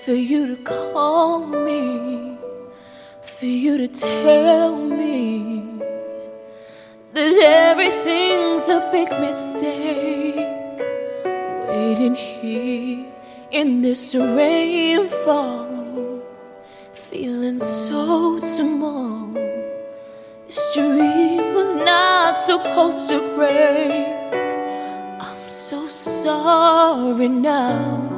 for you to call me, for you to tell me that everything's a big mistake. Waiting here in this rainfall, feeling so small. This dream was not supposed to break. I'm so sorry now.